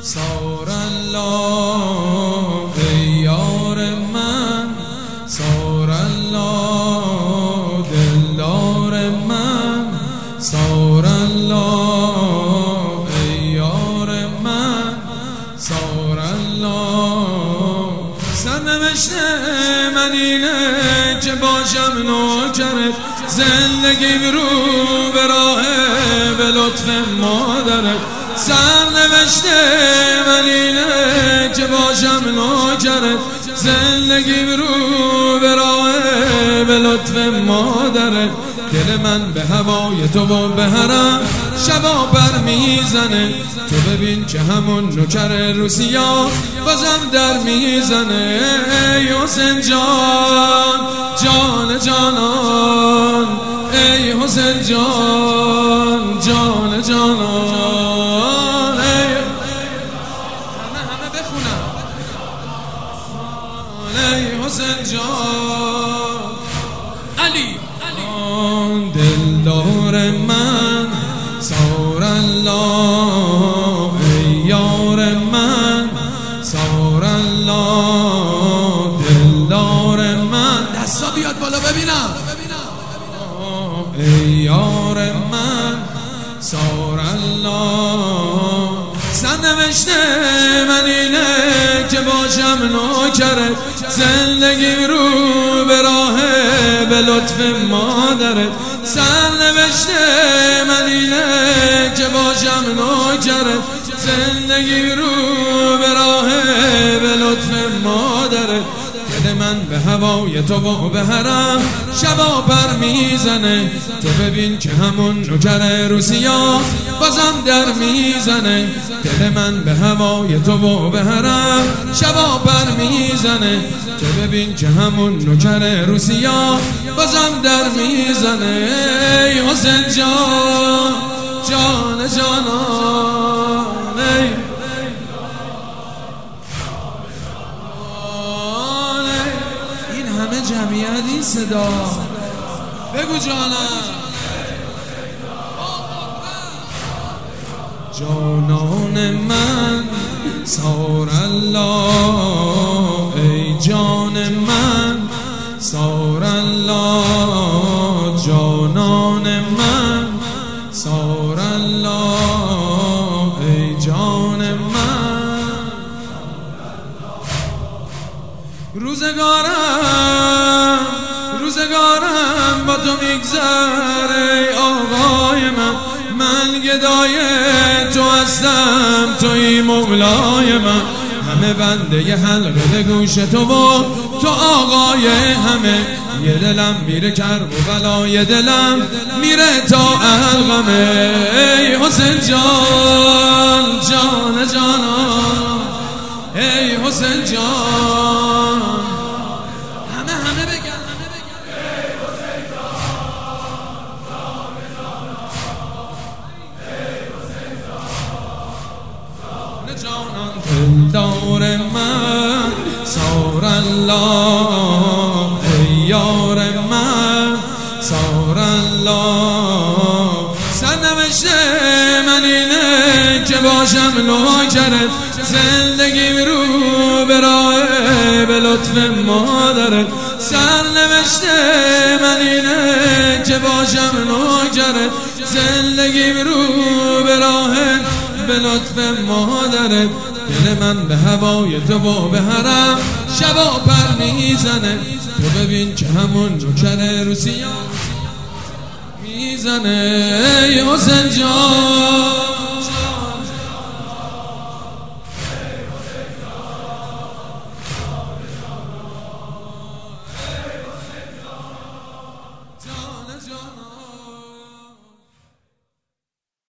سار الله ای یار من، سار الله دلدار من، سار الله ای یار من، سار الله. سرنوشت من اینه که باشم نوکرت، زندگیم رو به راه به لطف مادرت. سرنوشت من اینه که باشم نوکرت، زندگیم رو به راه به لطف مادرت. دل من به هوای تو و به حرم شبا بر میزنه، تو ببین که همون نوکر روسیا بازم در میزنه. ای حسین جان جان جانان، ای حسین جان جان جانان. همه بخونم ای حسین جان علی دلدار من، سار الله ای یار من، سار الله دلدار من. دستا بیاد بالا ببینم. ای یار من، سار الله. سرنوشت من اینه که باشم نوکرت، زندگی رو به راه به لطف مادرت. سرنوشت من اینه که باشم نوکرت، زندگی رو به راه به لطف مادرت. دل من به هوای تو و به حرم شبا پر میزنه، تو ببین که همون نوکر روسیا بازم در میزنه. دل من به هوای تو و به حرم شبا پر میزنه، تو ببین که همون نوکر روسیا بازم در میزنه. ای حسین جان جان جانان، ای همه جمعیت این صدا بگو جانم. جانان من، سار الله ای جان من، سار الله جانان من، سار الله ای جان من. روزگارم با تو میگذره آقای من، من گدای تو هستم توی مولای من. همه بنده ی حلقه به گوش تو و تو آقای همه. یه دلم میره کرب و بلای دلم میره تا حلقمه. ای حسین جان جان جانان، ای حسین جان. همه بگن ای حسین جان ای حسین جان دلدار من، سار الله ای یار من، سار الله. سرنوشت من اینه که باشم نوکرت، زندگیم رو به راه به لطف مادرت. سرنوشت من اینه که باشم نوکرت، زندگیم رو به راه به لطف مادرت. دل من به هوای تو و به حرم شبا پر میزنه، تو ببین که همون نوکر روسیا میزنه. ای حسین جان